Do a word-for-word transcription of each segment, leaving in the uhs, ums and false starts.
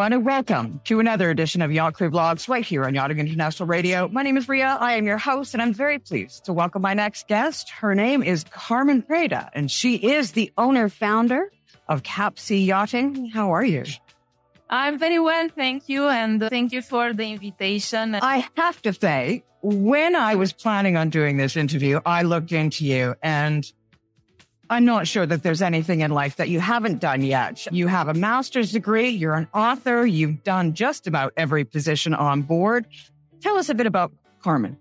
everyone, and welcome to another edition of Yacht Crew Vlogs right here on Yachting International Radio. My name is Ria. I am your host, and I'm very pleased to welcome my next guest. Her name is Carmen Preda, and she is the owner-founder of Capsea Yachting. How are you? I'm very well, thank you, and thank you for the invitation. I have to say, when I was planning on doing this interview, I looked into you, and I'm not sure that there's anything in life that you haven't done yet. You have a master's degree, you're an author, you've done just about every position on board. Tell us a bit about Carmen.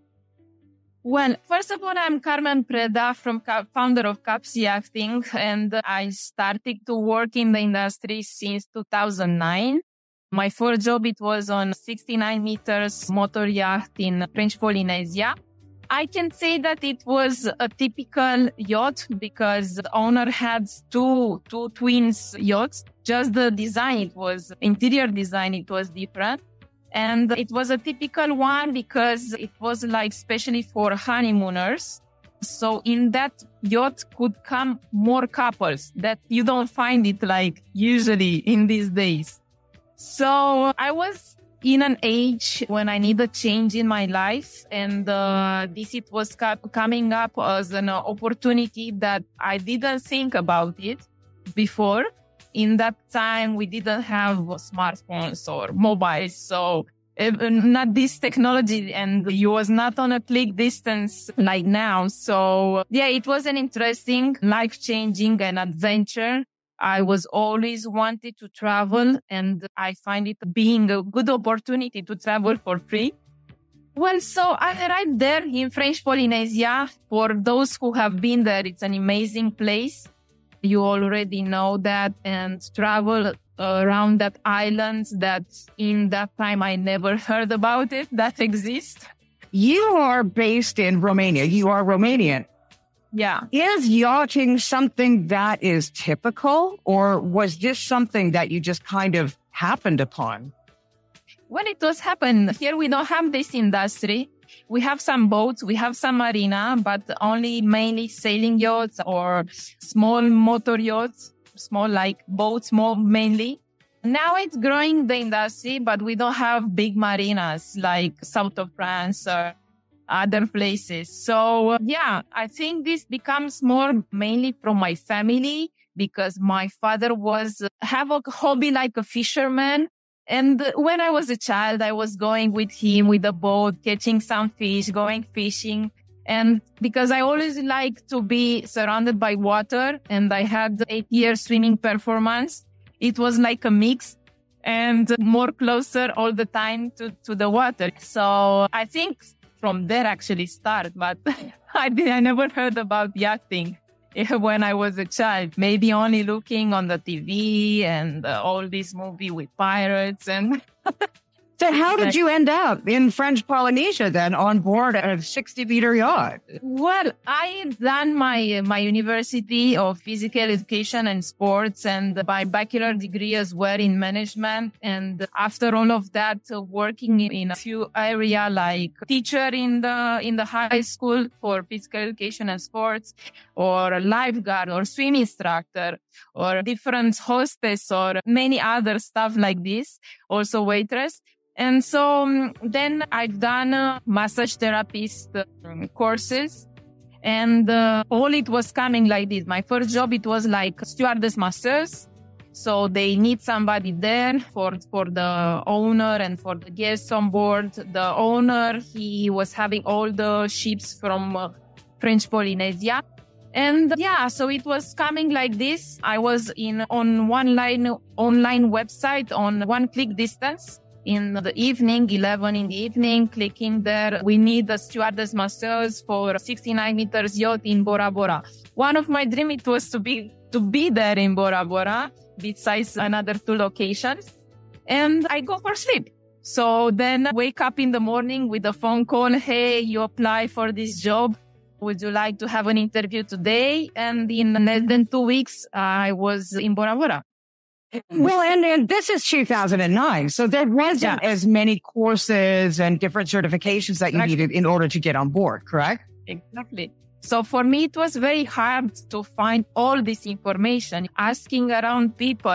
Well, first of all, I'm Carmen Preda, from founder of Capsea Yachting, and I started to work in the industry since two thousand nine. My first job, it was on sixty-nine meters motor yacht in French Polynesia. I can say that it was a typical yacht because the owner had two, two twins yachts. Just the design, it was interior design, it was different. And it was a typical one because it was like especially for honeymooners. So in that yacht could come more couples that you don't find it like usually in these days. So I was in an age when I need a change in my life, and uh, this it was co- coming up as an opportunity that I didn't think about it before. In that time, we didn't have smartphones or mobiles, so uh, not this technology, and it was not on a click distance like now. So yeah, it was an interesting, life-changing and adventure. I was always wanted to travel, and I find it being a good opportunity to travel for free. Well, so I arrived there in French Polynesia. For those who have been there, it's an amazing place. You already know that, and travel around that island that in that time I never heard about it, that exists. You are based in Romania. You are Romanian. Yeah. Is yachting something that is typical, or was this something that you just kind of happened upon? When it was happened, here we don't have this industry. We have some boats, we have some marina, but only mainly sailing yachts or small motor yachts, small like boats more mainly. Now it's growing the industry, but we don't have big marinas like south of France or other places. So yeah, I think this becomes more mainly from my family because my father was have a hobby like a fisherman. And when I was a child, I was going with him with a boat, catching some fish, going fishing. And because I always like to be surrounded by water, and I had eight years swimming performance, it was like a mix and more closer all the time to, to the water. So I think from there actually start, but I did, I never heard about yachting when I was a child, maybe only looking on the T V and uh, all these movies with pirates and... So how did you end up in French Polynesia then on board a sixty meter yacht? Well, I done my my university of physical education and sports and my bachelor degree as well in management. And after all of that, uh, working in a few area like teacher in the in the high school for physical education and sports, or a lifeguard or swim instructor, or different hostess or many other stuff like this, also waitress. And so um, then I've done uh, massage therapist uh, courses, and uh, all it was coming like this. My first job, it was like stewardess masseurs. So they need somebody there for, for the owner and for the guests on board. The owner, he was having all the ships from uh, French Polynesia. And yeah, so it was coming like this. I was in on one line, online website on one click distance. In the evening, eleven in the evening, clicking there, we need a stewardess masseurs for sixty-nine meters yacht in Bora Bora. One of my dreams, it was to be, to be there in Bora Bora, besides another two locations. And I go for sleep. So then wake up in the morning with a phone call. Hey, you apply for this job. Would you like to have an interview today? And in less than two weeks, I was in Bora Bora. Well, and, and this is two thousand nine, so there wasn't Yeah. as many courses and different certifications that you Exactly. needed in order to get on board, correct? Exactly. So for me, it was very hard to find all this information, asking around people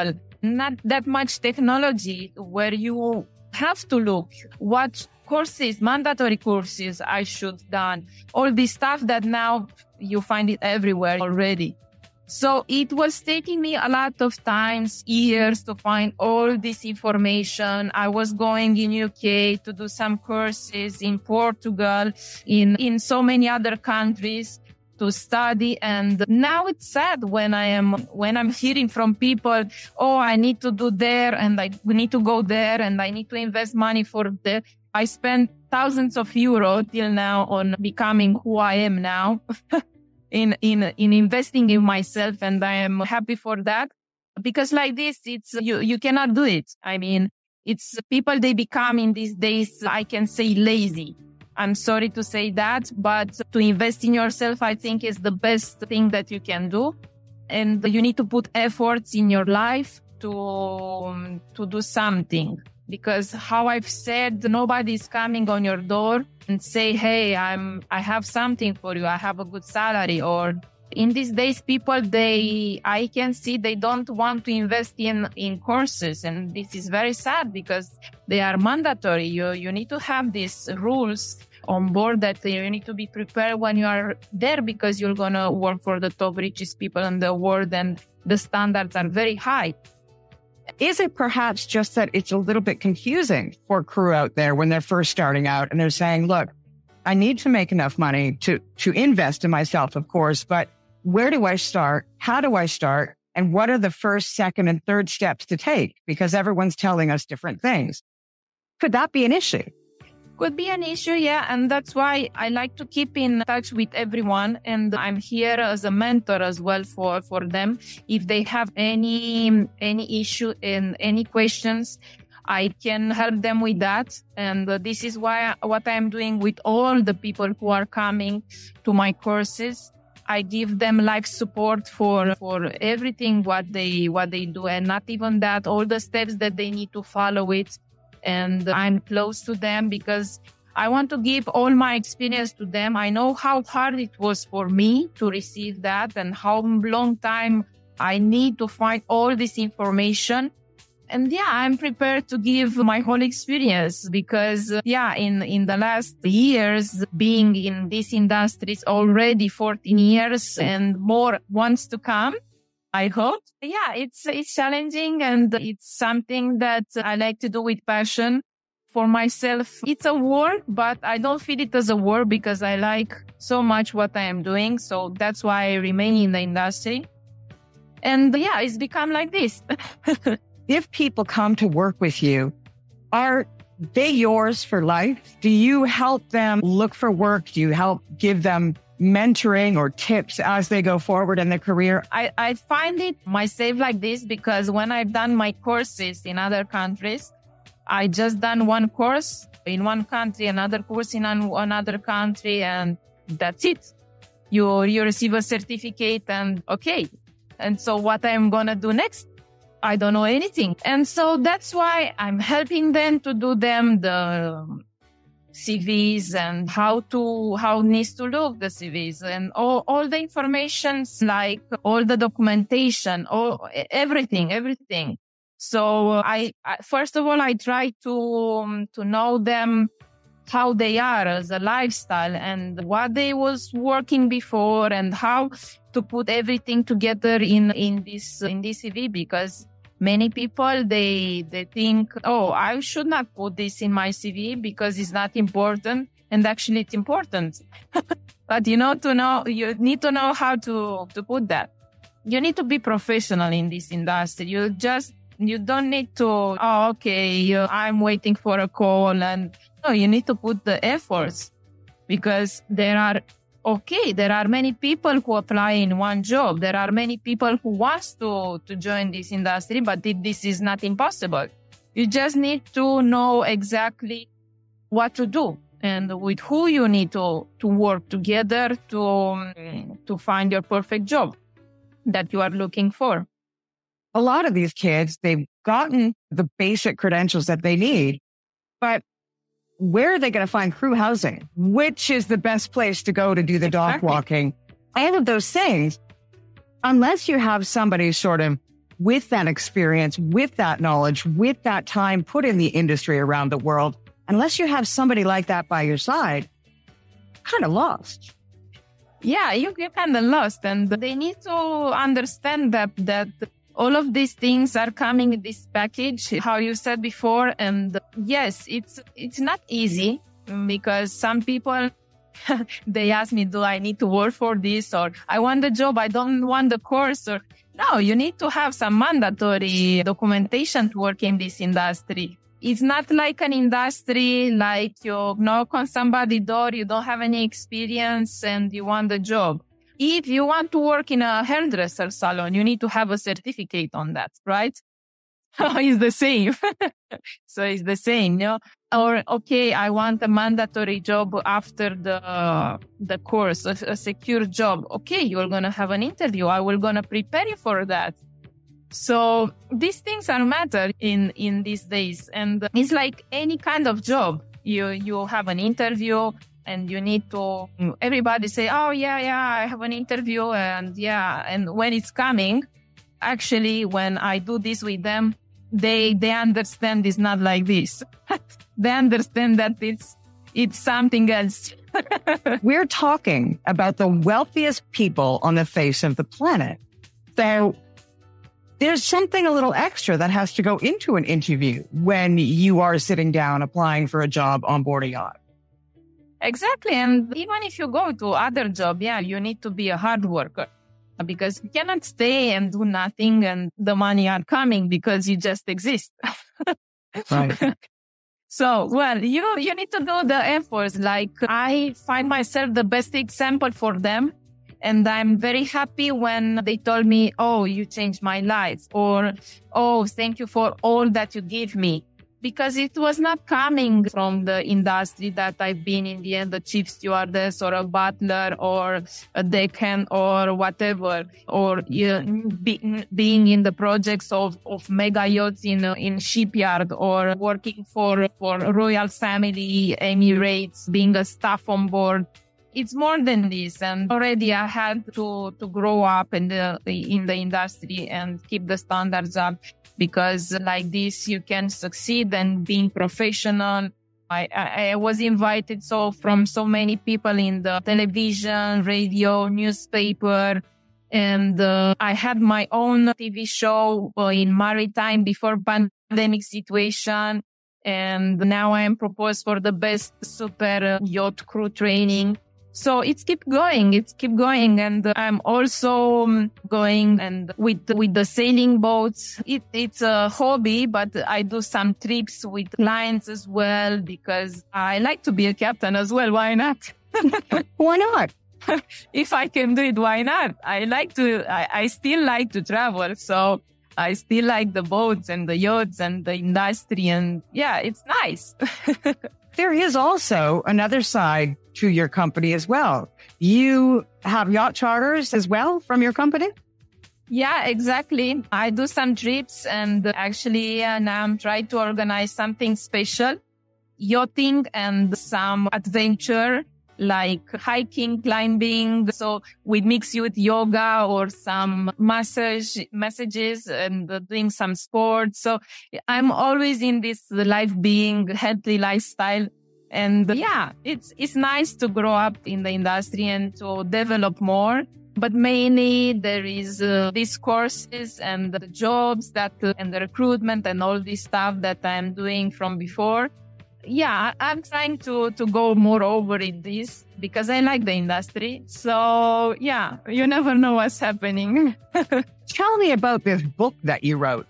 not that much technology where you have to look what courses, mandatory courses I should done, all this stuff that now you find it everywhere already. So it was taking me a lot of times, years to find all this information. I was going in U K to do some courses, in Portugal, in, in so many other countries to study. And now it's sad when I am, when I'm hearing from people, oh, I need to do there and I need to go there and I need to invest money for that. I spent thousands of euros till now on becoming who I am now. in, in, in investing in myself. And I am happy for that because like this, it's, you, you cannot do it. I mean, it's people, they become in these days, I can say lazy. I'm sorry to say that, but to invest in yourself, I think is the best thing that you can do. And you need to put efforts in your life to, um, to do something. Because how I've said, nobody's coming on your door and say, hey, I'm, I have something for you. I have a good salary. Or in these days, people, they, I can see they don't want to invest in, in courses. And this is very sad because they are mandatory. You, you need to have these rules on board that you need to be prepared when you are there because you're going to work for the top richest people in the world and the standards are very high. Is it perhaps just that it's a little bit confusing for crew out there when they're first starting out and they're saying, look, I need to make enough money to, to invest in myself, of course, but where do I start? How do I start? And what are the first, second, and third steps to take? Because everyone's telling us different things. Could that be an issue? Could be an issue, yeah. And that's why I like to keep in touch with everyone. And I'm here as a mentor as well for, for them. If they have any, any issue and any questions, I can help them with that. And this is why what I'm doing with all the people who are coming to my courses. I give them life support for, for everything what they, what they do. And not even that, all the steps that they need to follow it. And I'm close to them because I want to give all my experience to them. I know how hard it was for me to receive that and how long time I need to find all this information. And yeah, I'm prepared to give my whole experience because yeah, in, in the last years, being in this industry is already fourteen years and more wants to come. I hope. Yeah, it's, it's challenging and it's something that I like to do with passion. For myself, it's a work, but I don't feel it as a work because I like so much what I am doing. So that's why I remain in the industry. And yeah, it's become like this. If people come to work with you, are they yours for life? Do you help them look for work? Do you help give them mentoring or tips as they go forward in their career? I, I find it myself like this because when I've done my courses in other countries, I just done one course in one country, another course in an, another country, and that's it. You, you receive a certificate and okay. And so what I'm going to do next? I don't know anything. And so that's why I'm helping them to do them the C Vs and how to, how needs to look the C Vs and all, all the informations, like all the documentation, all, everything, everything. So I, I, first of all, I try to, um, to know them, how they are as a lifestyle and what they was working before and how to put everything together in, in this, in this C V because many people, they, they think, oh, I should not put this in my C V because it's not important. And actually it's important. But you know, to know, you need to know how to, to put that. You need to be professional in this industry. You just, you don't need to, oh, okay, you, I'm waiting for a call. And no, you need to put the efforts because there are Okay, there are many people who apply in one job. There are many people who want to, to join this industry, but this is not impossible. You just need to know exactly what to do and with who you need to, to work together to, um, to find your perfect job that you are looking for. A lot of these kids, they've gotten the basic credentials that they need, but where are they going to find crew housing? Which is the best place to go to do the dock Exactly. walking? All of those things, unless you have somebody sort of with that experience, with that knowledge, with that time put in the industry around the world, unless you have somebody like that by your side, kind of lost. Yeah, you, you're kind of lost. And they need to understand that, that all of these things are coming in this package, how you said before. And yes, it's it's not easy because some people, they ask me, do I need to work for this? Or I want the job, I don't want the course. Or no, you need to have some mandatory documentation to work in this industry. It's not like an industry like you knock on somebody's door, you don't have any experience and you want the job. If you want to work in a hairdresser salon, you need to have a certificate on that, right? It's the same. So it's the same, you know? Or, okay, I want a mandatory job after the uh, the course, a, a secure job. Okay, you're going to have an interview. I will going to prepare you for that. So these things are matter in, in these days. And it's like any kind of job. You, you have an interview and you need to, everybody say, oh, yeah, yeah, I have an interview. And yeah, and when it's coming, actually, when I do this with them, they, they understand it's not like this. They understand that it's, it's something else. We're talking about the wealthiest people on the face of the planet. So there's something a little extra that has to go into an interview when you are sitting down applying for a job on board a yacht. Exactly. And even if you go to other job, yeah, you need to be a hard worker because you cannot stay and do nothing and the money are coming because you just exist. Right. So, well, you, you need to do the efforts. Like I find myself the best example for them. And I'm very happy when they told me, oh, you changed my life, or, oh, thank you for all that you give me. Because it was not coming from the industry that I've been in the end, a chief stewardess or a butler or a deckhand or whatever, or uh, be, being in the projects of, of mega yachts in, uh, in shipyard or working for, for royal family, Emirates, being a staff on board. It's more than this. And already I had to, to grow up in the, in the industry and keep the standards up because like this, you can succeed and being professional. I, I, I was invited so from so many people in the television, radio, newspaper. And uh, I had my own T V show uh, in maritime before pandemic situation. And now I am proposed for the best super uh, yacht crew training. So it's keep going, it's keep going. And I'm also going and with, with the sailing boats. It, it's a hobby, but I do some trips with clients as well because I like to be a captain as well. Why not? Why not? If I can do it, why not? I like to, I, I still like to travel. So I still like the boats and the yachts and the industry. And yeah, it's nice. There is also another side to your company as well. You have yacht charters as well from your company? Yeah, exactly. I do some trips and actually uh, now I'm trying to organize something special, yachting and some adventure like hiking, climbing. So we mix with yoga or some massage messages and uh, doing some sports. So I'm always in this life being healthy lifestyle. And uh, yeah, it's, it's nice to grow up in the industry and to develop more. But mainly there is uh, these courses and the jobs that uh, and the recruitment and all this stuff that I'm doing from before. Yeah, I'm trying to, to go more over in this because I like the industry. So yeah, you never know what's happening. Tell me about this book that you wrote.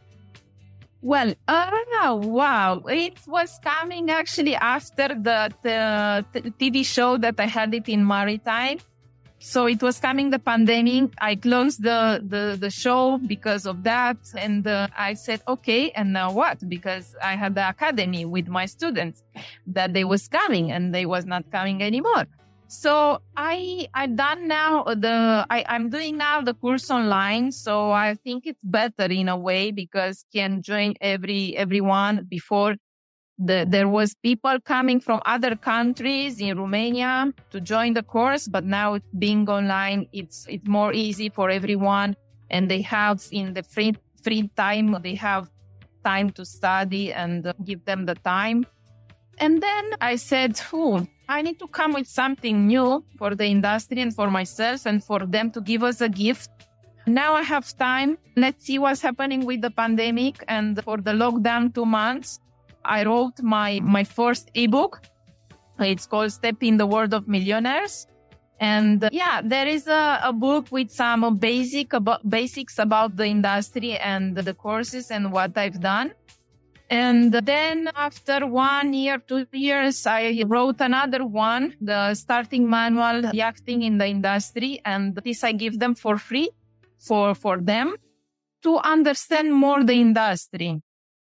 Well, uh, wow. It was coming actually after the, the T V show that I had it in Maritime. So it was coming the pandemic. I closed the, the, the show because of that. And uh, I said, okay, and now what? Because I had the academy with my students that they was coming and they was not coming anymore. So I, I done now the, I, I'm doing now the course online. So I think it's better in a way because can join every, everyone before. The, there was people coming from other countries in Romania to join the course, but now being online, it's it's more easy for everyone. And they have in the free free time. They have time to study and uh, give them the time. And then I said, oh, I need to come with something new for the industry and for myself and for them to give us a gift. Now I have time. Let's see what's happening with the pandemic. And for the lockdown two months, I wrote my, my first ebook. It's called Step in the World of Millionaires. And uh, yeah, there is a, a book with some basic about, basics about the industry and the courses and what I've done. And then after one year, two years, I wrote another one, the starting manual, yachting in the industry. And this I give them for free for, for them to understand more the industry.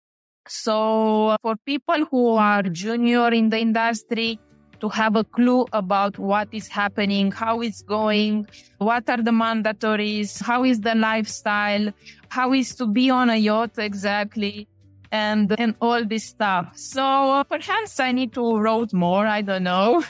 So for people who are junior in the industry, to have a clue about what is happening, how it's going, what are the mandatories, how is the lifestyle, how is to be on a yacht exactly, and and all this stuff. So uh, perhaps I need to write more, I don't know.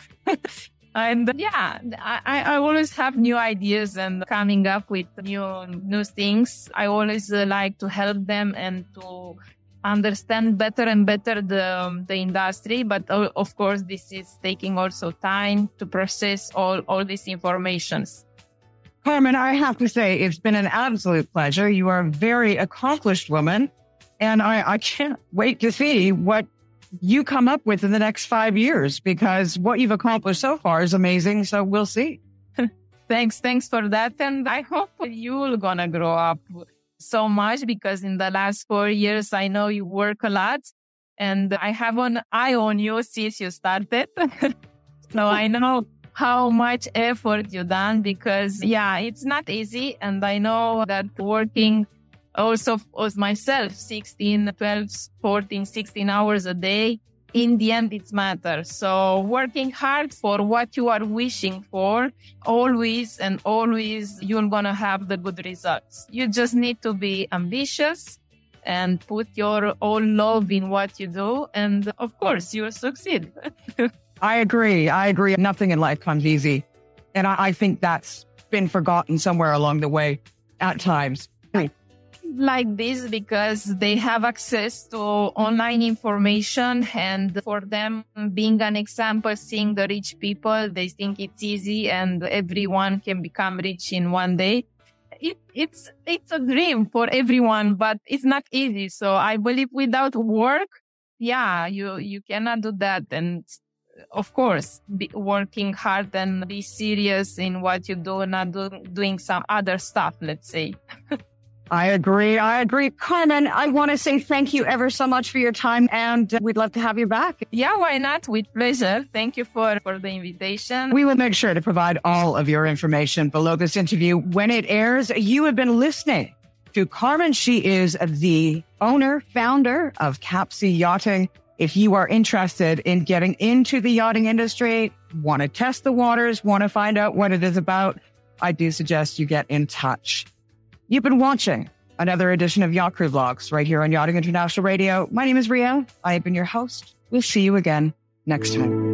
And yeah, I, I always have new ideas and coming up with new new things. I always uh, like to help them and to understand better and better the the industry, but uh, of course this is taking also time to process all all these informations. Carmen, I have to say it's been an absolute pleasure. You are a very accomplished woman, and I, I can't wait to see what you come up with in the next five years because what you've accomplished so far is amazing. So we'll see. Thanks, thanks for that, and I hope you're gonna grow up so much because in the last four years, I know you work a lot and I have an eye on you since you started. So I know how much effort you've done because yeah, it's not easy. And I know that working also as myself, sixteen, twelve, fourteen, sixteen hours a day, in the end, it matters. So working hard for what you are wishing for, always and always, you're going to have the good results. You just need to be ambitious and put your own love in what you do. And of course, you'll succeed. I agree. I agree. Nothing in life comes easy. And I, I think that's been forgotten somewhere along the way at times. Like this because they have access to online information, and for them being an example, seeing the rich people, they think it's easy and everyone can become rich in one day. It, it's it's a dream for everyone, but it's not easy. So I believe without work, yeah, you you cannot do that. And of course, be working hard and be serious in what you do, not do, doing some other stuff, let's say. I agree. I agree. Carmen, I want to say thank you ever so much for your time, and we'd love to have you back. Yeah, why not? With pleasure. Thank you for, for the invitation. We will make sure to provide all of your information below this interview when it airs. You have been listening to Carmen. She is the owner, founder of Capsea Yachting. If you are interested in getting into the yachting industry, want to test the waters, want to find out what it is about, I do suggest you get in touch. You've been watching another edition of Yacht Crew Vlogs right here on Yachting International Radio. My name is Ria. I have been your host. We'll see you again next time.